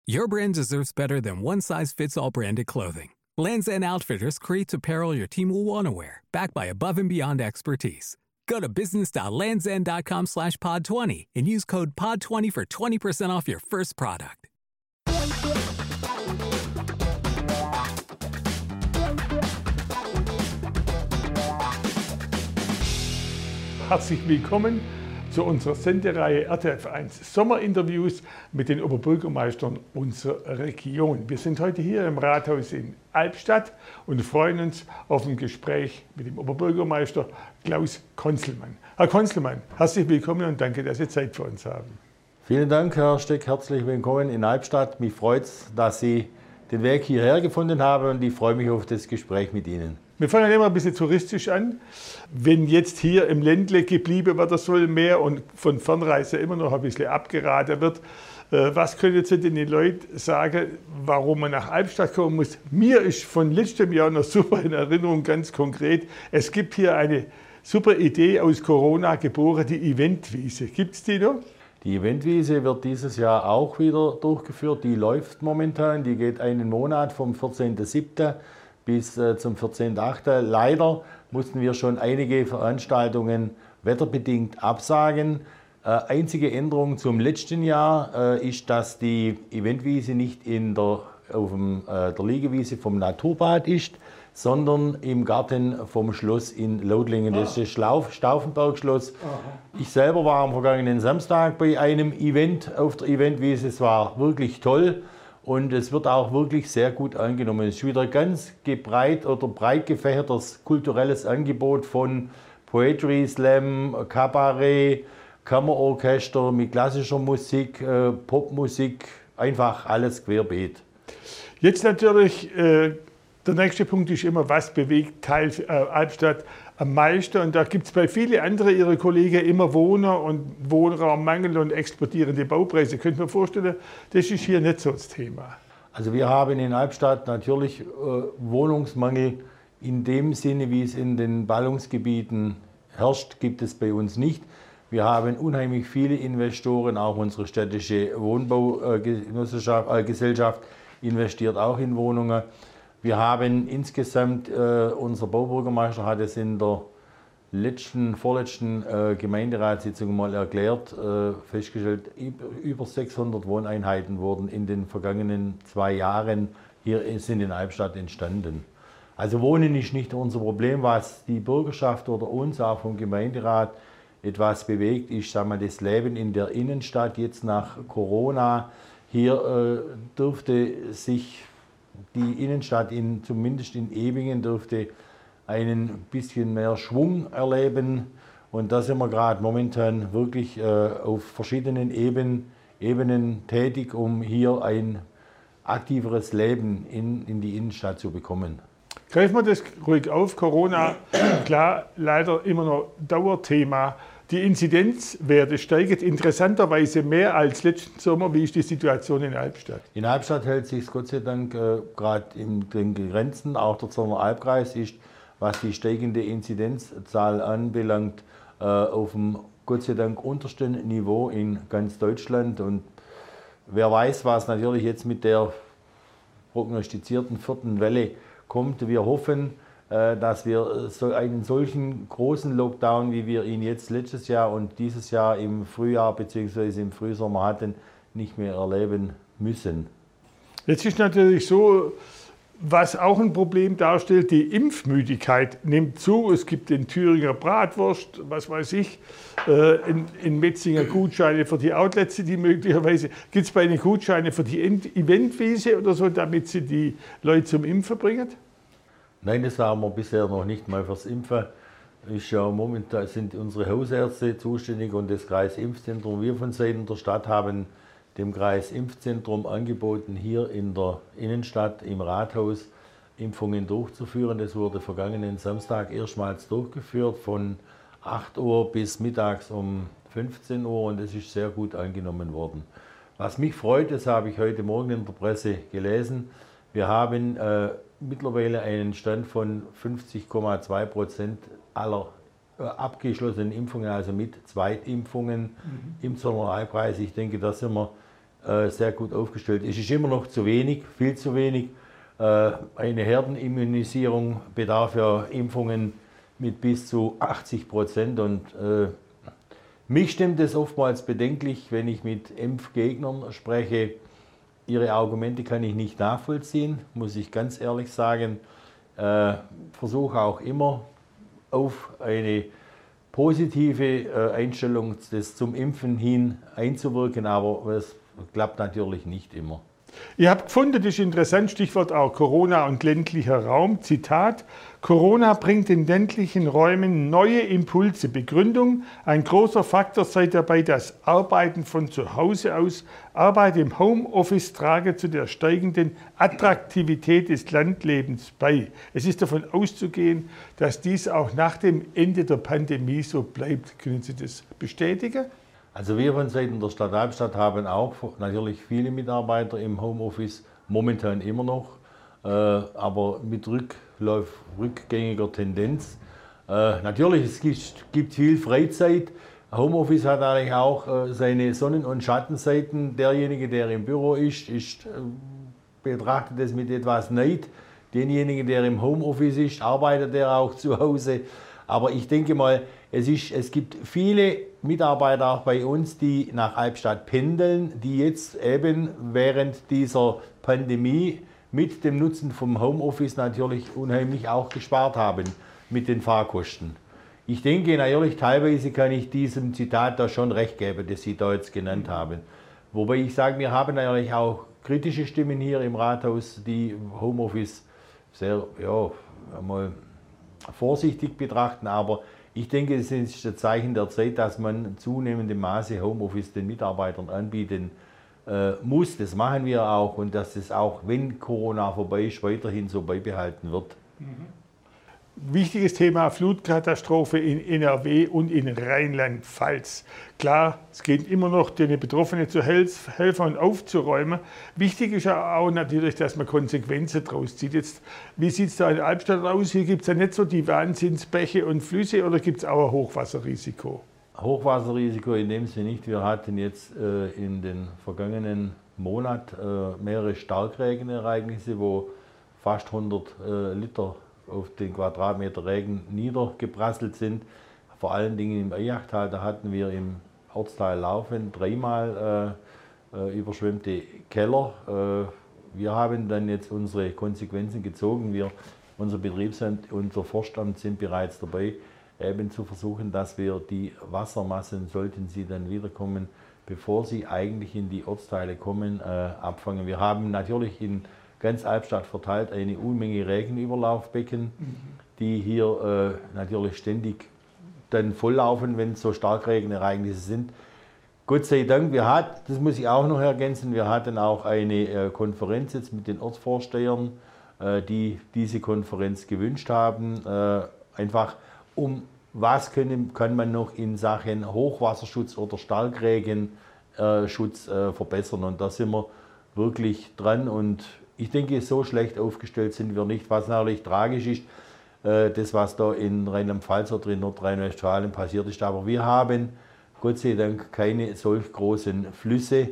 Your brand deserves better than one-size-fits-all branded clothing. Lands' End Outfitters creates apparel your team will want to wear, backed by above-and-beyond expertise. Go to business.landsend.com/pod20 and use code POD20 for 20% off your first product. Herzlich willkommen zu unserer Sendereihe RTF1 Sommerinterviews mit den Oberbürgermeistern unserer Region. Wir sind heute hier im Rathaus in Albstadt und freuen uns auf ein Gespräch mit dem Oberbürgermeister Klaus Conzelmann. Herr Conzelmann, herzlich willkommen und danke, dass Sie Zeit für uns haben. Vielen Dank, Herr Steck, herzlich willkommen in Albstadt. Mich freut es, dass Sie den Weg hierher gefunden haben und ich freue mich auf das Gespräch mit Ihnen. Wir fangen immer ein bisschen touristisch an. Wenn jetzt hier im Ländle geblieben werden soll mehr und von Fernreise immer noch ein bisschen abgeraten wird, was können Sie den Leuten sagen, warum man nach Albstadt kommen muss? Mir ist von letztem Jahr noch super in Erinnerung, ganz konkret. Es gibt hier eine super Idee aus Corona geboren, die Eventwiese. Gibt es die noch? Die Eventwiese wird dieses Jahr auch wieder durchgeführt. Die läuft momentan, die geht einen Monat vom 14.07. bis zum 14.08. Leider mussten wir schon einige Veranstaltungen wetterbedingt absagen. Einzige Änderung zum letzten Jahr ist, dass die Eventwiese nicht auf der Liegewiese vom Naturbad ist, sondern im Garten vom Schloss in Lautlingen. Das ist das Stauffenberg-Schloss. Ich selber war am vergangenen Samstag bei einem Event auf der Eventwiese. Es war wirklich toll. Und es wird auch wirklich sehr gut angenommen. Es ist wieder ganz breit gefächertes kulturelles Angebot von Poetry Slam, Kabarett, Kammerorchester mit klassischer Musik, Popmusik, einfach alles querbeet. Jetzt natürlich, der nächste Punkt ist immer, was bewegt Albstadt am meisten? Und da gibt es bei vielen anderen Ihrer Kollegen immer Wohner und Wohnraummangel und explodierende Baupreise. Könnt ihr mir vorstellen, das ist hier nicht so das Thema. Also wir haben in Albstadt natürlich Wohnungsmangel in dem Sinne, wie es in den Ballungsgebieten herrscht, gibt es bei uns nicht. Wir haben unheimlich viele Investoren, auch unsere städtische Wohnbaugesellschaft investiert auch in Wohnungen. Wir haben insgesamt, unser Baubürgermeister hat es in der vorletzten Gemeinderatssitzung mal erklärt, festgestellt, über 600 Wohneinheiten wurden in den vergangenen 2 Jahren hier in Albstadt entstanden. Also Wohnen ist nicht unser Problem. Was die Bürgerschaft oder uns auch vom Gemeinderat etwas bewegt, ist, sagen wir, das Leben in der Innenstadt jetzt nach Corona. Hier dürfte sich die Innenstadt, zumindest in Ebingen, dürfte einen bisschen mehr Schwung erleben. Und da sind wir gerade momentan wirklich auf verschiedenen Ebenen tätig, um hier ein aktiveres Leben in die Innenstadt zu bekommen. Greifen wir das ruhig auf. Corona, klar, leider immer noch Dauerthema. Die Inzidenzwerte steigen interessanterweise mehr als letzten Sommer. Wie ist die Situation in Albstadt? In Albstadt hält sich Gott sei Dank gerade in den Grenzen. Auch der Zollener Albkreis ist, was die steigende Inzidenzzahl anbelangt, auf dem Gott sei Dank untersten Niveau in ganz Deutschland. Und wer weiß, was natürlich jetzt mit der prognostizierten 4. Welle kommt. Wir hoffen, dass wir einen solchen großen Lockdown, wie wir ihn jetzt letztes Jahr und dieses Jahr im Frühjahr bzw. im Frühsommer hatten, nicht mehr erleben müssen. Jetzt ist natürlich so, was auch ein Problem darstellt, die Impfmüdigkeit nimmt zu. Es gibt den Thüringer Bratwurst, was weiß ich, in Metzinger Gutscheine für die Outlets, die möglicherweise, gibt es bei Ihnen Gutscheine für die Eventwiese oder so, damit Sie die Leute zum Impfen bringen? Nein, das haben wir bisher noch nicht mal fürs Impfen. Momentan sind unsere Hausärzte zuständig und das Kreisimpfzentrum. Wir von Seiten der Stadt haben dem Kreisimpfzentrum angeboten, hier in der Innenstadt im Rathaus Impfungen durchzuführen. Das wurde vergangenen Samstag erstmals durchgeführt von 8 Uhr bis mittags um 15 Uhr und es ist sehr gut angenommen worden. Was mich freut, das habe ich heute Morgen in der Presse gelesen, wir haben mittlerweile einen Stand von 50,2% aller abgeschlossenen Impfungen, also mit Zweitimpfungen im Zollener Albkreis. Ich denke, da sind wir sehr gut aufgestellt. Es ist immer noch zu wenig, viel zu wenig. Eine Herdenimmunisierung bedarf ja Impfungen mit bis zu 80%. Und mich stimmt es oftmals bedenklich, wenn ich mit Impfgegnern spreche. Ihre Argumente kann ich nicht nachvollziehen, muss ich ganz ehrlich sagen. Versuche auch immer auf eine positive Einstellung zum Impfen hin einzuwirken, aber es klappt natürlich nicht immer. Ihr habt gefunden, das ist interessant, Stichwort auch Corona und ländlicher Raum. Zitat: Corona bringt den ländlichen Räumen neue Impulse. Begründung: Ein großer Faktor sei dabei das Arbeiten von zu Hause aus. Arbeit im Homeoffice trage zu der steigenden Attraktivität des Landlebens bei. Es ist davon auszugehen, dass dies auch nach dem Ende der Pandemie so bleibt. Können Sie das bestätigen? Also wir von Seiten der Stadt Albstadt haben auch natürlich viele Mitarbeiter im Homeoffice, momentan immer noch, aber mit rückgängiger Tendenz. Natürlich, es gibt viel Freizeit. Homeoffice hat eigentlich auch seine Sonnen- und Schattenseiten. Derjenige, der im Büro ist, betrachtet es mit etwas Neid. Denjenigen, der im Homeoffice ist, arbeitet er auch zu Hause. Aber ich denke mal, es gibt viele Mitarbeiter auch bei uns, die nach Albstadt pendeln, die jetzt eben während dieser Pandemie mit dem Nutzen vom Homeoffice natürlich unheimlich auch gespart haben mit den Fahrkosten. Ich denke natürlich, teilweise kann ich diesem Zitat da schon recht geben, das Sie da jetzt genannt haben. Wobei ich sage, wir haben natürlich auch kritische Stimmen hier im Rathaus, die Homeoffice sehr, ja, mal vorsichtig betrachten, aber ich denke, es ist ein Zeichen der Zeit, dass man zunehmendem Maße Homeoffice den Mitarbeitern anbieten muss. Das machen wir auch und dass es auch, wenn Corona vorbei ist, weiterhin so beibehalten wird. Wichtiges Thema: Flutkatastrophe in NRW und in Rheinland-Pfalz. Klar, es geht immer noch, den Betroffenen zu helfen und aufzuräumen. Wichtig ist ja auch natürlich, dass man Konsequenzen daraus zieht. Jetzt, wie sieht es da in Albstadt aus? Hier gibt es ja nicht so die Wahnsinnsbäche und Flüsse, oder gibt es auch ein Hochwasserrisiko? Hochwasserrisiko in dem Sinne nicht. Wir hatten jetzt in den vergangenen Monat mehrere Starkregenereignisse, wo fast 100 Liter auf den Quadratmeter Regen niedergeprasselt sind. Vor allen Dingen im Eyachtal, da hatten wir im Ortsteil Laufen dreimal überschwemmte Keller. Wir haben dann jetzt unsere Konsequenzen gezogen. Unser Betriebsamt, unser Forstamt sind bereits dabei, eben zu versuchen, dass wir die Wassermassen, sollten sie dann wiederkommen, bevor sie eigentlich in die Ortsteile kommen, abfangen. Wir haben natürlich in ganz Albstadt verteilt eine Unmenge Regenüberlaufbecken, die hier natürlich ständig dann volllaufen, wenn so Starkregenereignisse sind. Gott sei Dank, das muss ich auch noch ergänzen, wir hatten auch eine Konferenz jetzt mit den Ortsvorstehern, die diese Konferenz gewünscht haben, einfach was kann man noch in Sachen Hochwasserschutz oder Starkregenschutz verbessern, und da sind wir wirklich dran. Und ich denke, so schlecht aufgestellt sind wir nicht, was natürlich tragisch ist, das was da in Rheinland-Pfalz oder in Nordrhein-Westfalen passiert ist. Aber wir haben Gott sei Dank keine solch großen Flüsse,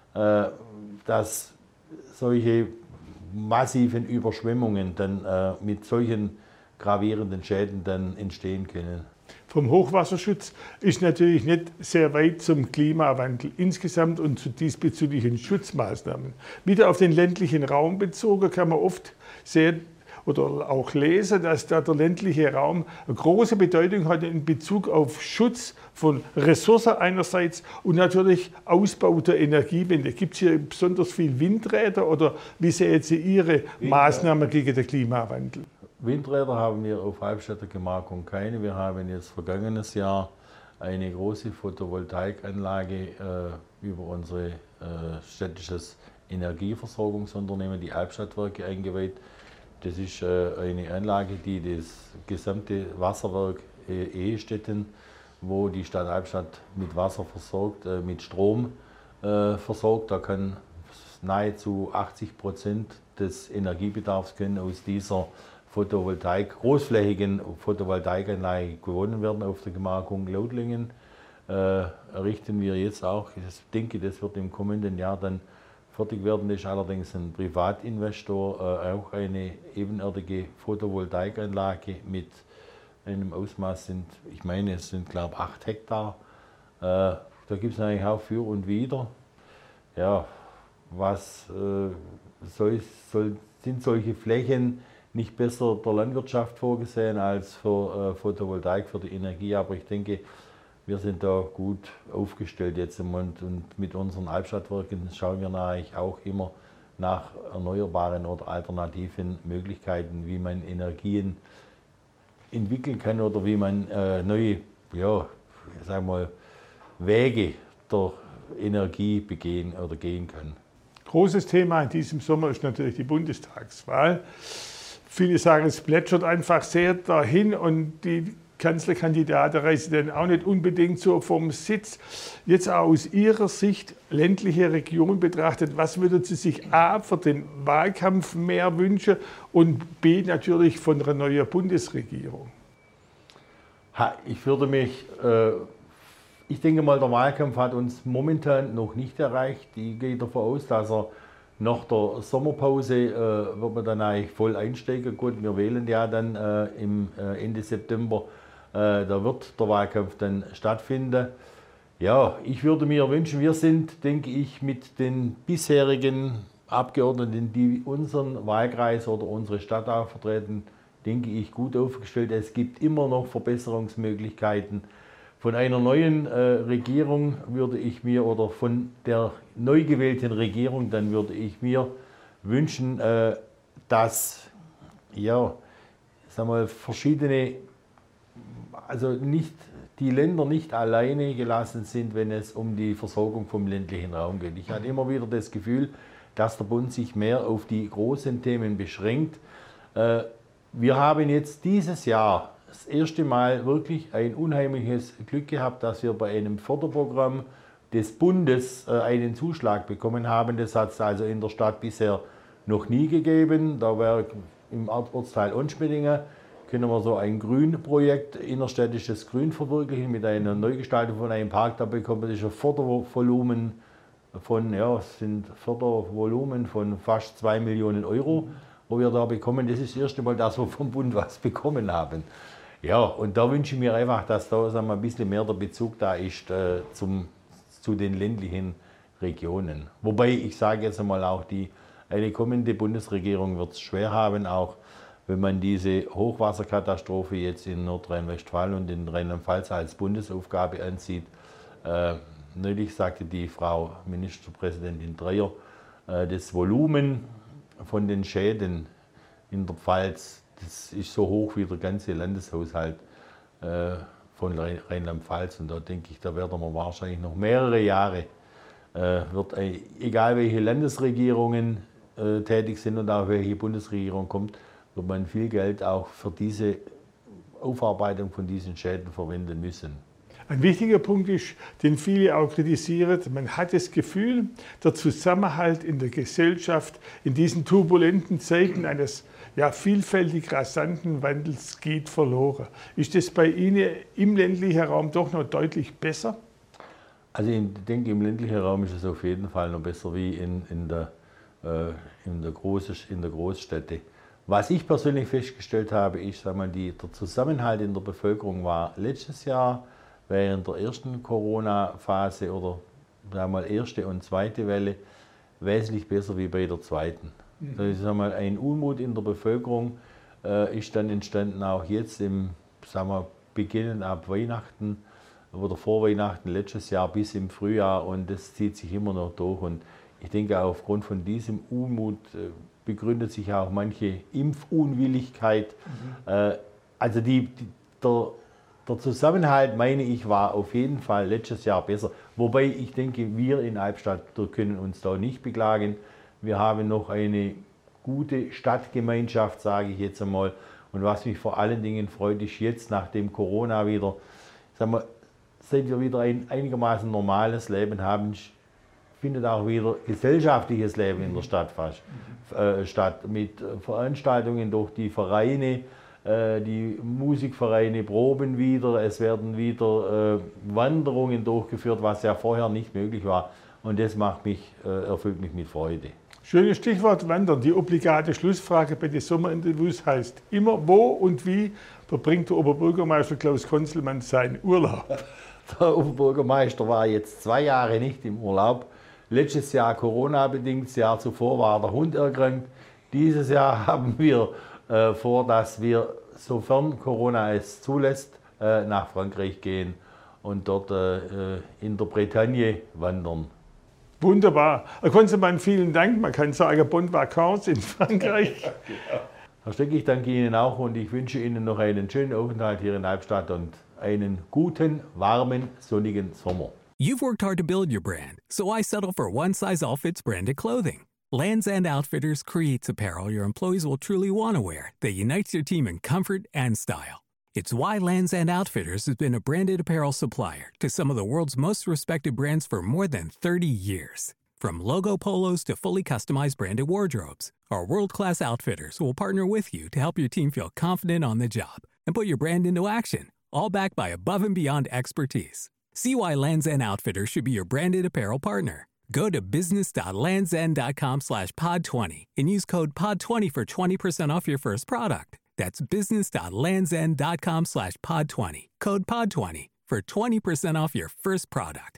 dass solche massiven Überschwemmungen dann mit solchen gravierenden Schäden dann entstehen können. Vom Hochwasserschutz ist natürlich nicht sehr weit zum Klimawandel insgesamt und zu diesbezüglichen Schutzmaßnahmen. Wieder auf den ländlichen Raum bezogen kann man oft sehen oder auch lesen, dass da der ländliche Raum eine große Bedeutung hat in Bezug auf Schutz von Ressourcen einerseits und natürlich Ausbau der Energiewende. Gibt es hier besonders viel Windräder, oder wie sehen Sie Ihre Maßnahmen gegen den Klimawandel? Windräder haben wir auf Albstadter Gemarkung keine. Wir haben jetzt vergangenes Jahr eine große Photovoltaikanlage über unser städtisches Energieversorgungsunternehmen, die Albstadtwerke, eingeweiht. Das ist eine Anlage, die das gesamte Wasserwerk Ehestetten, wo die Stadt Albstadt mit Wasser versorgt, mit Strom versorgt. Da kann nahezu 80% des Energiebedarfs können aus dieser großflächigen Photovoltaikanlage gewonnen werden auf der Gemarkung Lautlingen. errichten wir jetzt auch. Ich denke, das wird im kommenden Jahr dann fertig werden. Das ist allerdings ein Privatinvestor, auch eine ebenerdige Photovoltaikanlage mit einem Ausmaß ich meine, es sind glaube ich 8 Hektar. Da gibt es eigentlich auch für und wider. Ja, sind solche Flächen nicht besser der Landwirtschaft vorgesehen als für Photovoltaik, für die Energie? Aber ich denke, wir sind da gut aufgestellt jetzt im Moment und mit unseren Albstadtwerken schauen wir natürlich auch immer nach erneuerbaren oder alternativen Möglichkeiten, wie man Energien entwickeln kann oder wie man neue, ja, sagen wir mal, Wege der Energie gehen kann. Großes Thema in diesem Sommer ist natürlich die Bundestagswahl. Viele sagen, es plätschert einfach sehr dahin und die Kanzlerkandidaten reisen dann auch nicht unbedingt so vom Sitz. Jetzt auch aus Ihrer Sicht, ländliche Region betrachtet, was würden Sie sich A, für den Wahlkampf mehr wünschen und B, natürlich von einer neuen Bundesregierung? Ich denke mal, der Wahlkampf hat uns momentan noch nicht erreicht. Ich gehe davon aus, dass er nach der Sommerpause wird man dann eigentlich voll einsteigen. Gut, wir wählen ja dann im Ende September. Da wird der Wahlkampf dann stattfinden. Ja, ich würde mir wünschen, wir sind, denke ich, mit den bisherigen Abgeordneten, die unseren Wahlkreis oder unsere Stadt auch vertreten, denke ich, gut aufgestellt. Es gibt immer noch Verbesserungsmöglichkeiten. Von einer neuen Regierung würde ich mir, oder von der neu gewählten Regierung, dann würde ich mir wünschen, dass ja, sagen wir, die Länder nicht alleine gelassen sind, wenn es um die Versorgung vom ländlichen Raum geht. Ich hatte immer wieder das Gefühl, dass der Bund sich mehr auf die großen Themen beschränkt. Wir haben jetzt dieses Jahr das erste Mal wirklich ein unheimliches Glück gehabt, dass wir bei einem Förderprogramm des Bundes einen Zuschlag bekommen haben. Das hat es also in der Stadt bisher noch nie gegeben. Da wäre im Ortsteil Onschmiddingen können wir so ein Grünprojekt, innerstädtisches Grün verwirklichen mit einer Neugestaltung von einem Park. Da bekommt man ein Fördervolumen von fast 2 Millionen Euro, wo wir da bekommen. Das ist das erste Mal, dass wir vom Bund was bekommen haben. Ja, und da wünsche ich mir einfach, dass da sagen wir, ein bisschen mehr der Bezug da ist zu den ländlichen Regionen. Wobei, ich sage jetzt einmal auch, eine kommende Bundesregierung wird es schwer haben, auch wenn man diese Hochwasserkatastrophe jetzt in Nordrhein-Westfalen und in Rheinland-Pfalz als Bundesaufgabe ansieht. Neulich sagte die Frau Ministerpräsidentin Dreyer, das Volumen von den Schäden in der Pfalz, das ist so hoch wie der ganze Landeshaushalt von Rheinland-Pfalz. Und da denke ich, da werden wir wahrscheinlich noch mehrere Jahre, egal welche Landesregierungen tätig sind und auch welche Bundesregierung kommt, wird man viel Geld auch für diese Aufarbeitung von diesen Schäden verwenden müssen. Ein wichtiger Punkt ist, den viele auch kritisieren, man hat das Gefühl, der Zusammenhalt in der Gesellschaft in diesen turbulenten Zeiten eines vielfältig rasanten Wandels geht verloren. Ist das bei Ihnen im ländlichen Raum doch noch deutlich besser? Also ich denke, im ländlichen Raum ist es auf jeden Fall noch besser wie in der Großstädte. Was ich persönlich festgestellt habe, ist, der Zusammenhalt in der Bevölkerung war letztes Jahr während der ersten Corona-Phase oder erste und zweite Welle wesentlich besser wie bei der zweiten. Das ist ein Unmut in der Bevölkerung ist dann entstanden, auch jetzt beginnend ab Weihnachten oder vor Weihnachten letztes Jahr bis im Frühjahr, und das zieht sich immer noch durch. Und ich denke, aufgrund von diesem Unmut begründet sich auch manche Impfunwilligkeit. Also der Zusammenhalt, meine ich, war auf jeden Fall letztes Jahr besser. Wobei ich denke, wir in Albstadt können uns da nicht beklagen. Wir haben noch eine gute Stadtgemeinschaft, sage ich jetzt einmal. Und was mich vor allen Dingen freut, ist jetzt nach dem Corona wieder, seit wir wieder ein einigermaßen normales Leben haben, findet auch wieder gesellschaftliches Leben in der Stadt statt. Mit Veranstaltungen durch die Vereine, Die Musikvereine proben wieder, es werden wieder Wanderungen durchgeführt, was ja vorher nicht möglich war. Und das erfüllt mich mit Freude. Schönes Stichwort Wandern. Die obligate Schlussfrage bei den Sommerinterviews heißt immer, wo und wie verbringt der Oberbürgermeister Klaus Konzelmann seinen Urlaub? Der Oberbürgermeister war jetzt 2 Jahre nicht im Urlaub. Letztes Jahr Corona-bedingt, das Jahr zuvor war der Hund erkrankt. Dieses Jahr haben wir vor, dass wir, sofern Corona es zulässt, nach Frankreich gehen und dort in der Bretagne wandern. Wunderbar. Herr Konzelmann, vielen Dank. Man kann sagen, Bonnes Vacances in Frankreich. Herr Steck, ich danke Ihnen auch und ich wünsche Ihnen noch einen schönen Aufenthalt hier in Albstadt und einen guten, warmen, sonnigen Sommer. You've worked hard to build your brand, so why settle for one-size-all-fits branded clothing? Lands' End Outfitters creates apparel your employees will truly want to wear that unites your team in comfort and style. It's why Lands' End Outfitters has been a branded apparel supplier to some of the world's most respected brands for more than 30 years. From logo polos to fully customized branded wardrobes, our world-class outfitters will partner with you to help your team feel confident on the job and put your brand into action, all backed by above-and-beyond expertise. See why Lands' End Outfitters should be your branded apparel partner. Go to business.landsend.com/pod20 and use code POD20 for 20% off your first product. That's business.landsend.com/pod20. Code POD20 for 20% off your first product.